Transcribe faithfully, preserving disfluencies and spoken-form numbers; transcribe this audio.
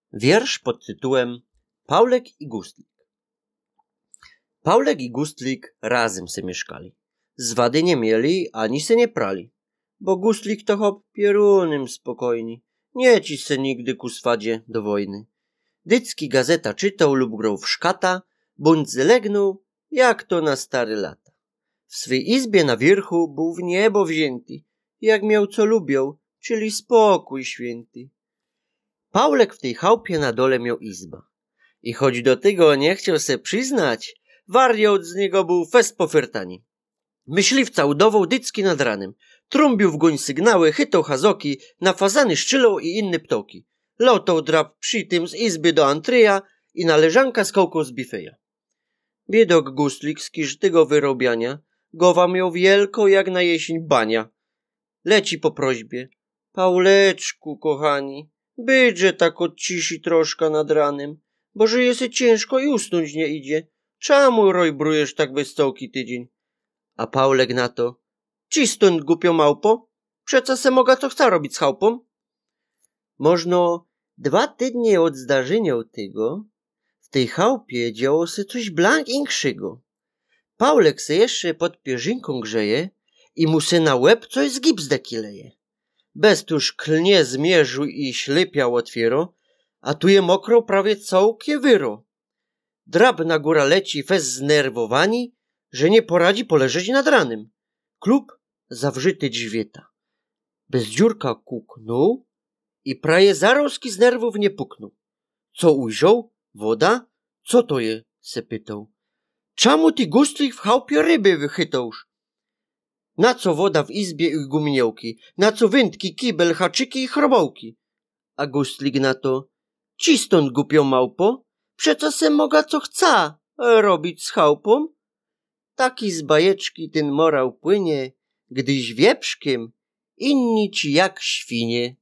Wiersz pod tytułem Paulek i Gustlik. Paulek i Gustlik razem se mieszkali. Zwady nie mieli, ani se nie prali. Bo Gustlik to hop pierunym spokojni. Nie ci se nigdy ku swadzie do wojny. Dycki gazeta czytał lub grał w szkata, bądź zlegnął, jak to na stare lata. W swej izbie na wierchu był w niebo wzięty, jak miał co lubią, czyli spokój święty. Paulek w tej chałupie na dole miał izba. I choć do tego nie chciał se przyznać, wariot z niego był fest pofertani. Myśliwca udawał dycki nad ranem, trąbił w goń sygnały, chytał hazoki, na fazany szczylą i inne ptoki. Lotał drap przy tym z izby do antryja i na leżanka skałką z bifeja. Biedok Gustlik z kiżtego wyrobiania, głowa miał wielką jak na jesień bania. Leci po prośbie: Pauleczku, kochani, bydże tak odcisi troszkę nad ranem, bo żyje se ciężko i usnąć nie idzie. Czemu rojbrujesz tak bez stołki tydzień? A Paulek na to: ci stąd głupio małpo, przeca se moga co chce robić z chałupą. Można dwa tydnie od zdarzenia tego w tej chałupie działo se coś blank inkszego. Paulek se jeszcze pod pierzynką grzeje i mu se na łeb coś z gipsdeki leje. Bez tuż klnie zmierzu i ślepiał otwiero, a tu je mokro prawie całkie wyro. Drab na góra leci fez znerwowani, że nie poradzi poleżeć nad ranem. Klub zawrzyty dźwieta. Bez dziurka kuknął i praje zarozki z nerwów nie puknął. Co ujrzał? Woda? Co to je? Se pytał. Czemu ty, Gustlik, w chałupie ryby wychytałż? Na co woda w izbie i gumiełki? Na co wędki, kibel, haczyki i chrobołki? A Gustlik na to: ci stąd głupio małpo, przeco se moga co chca robić z chałupą? Taki z bajeczki ten morał płynie, gdyś wieprzkiem, inni ci jak świnie.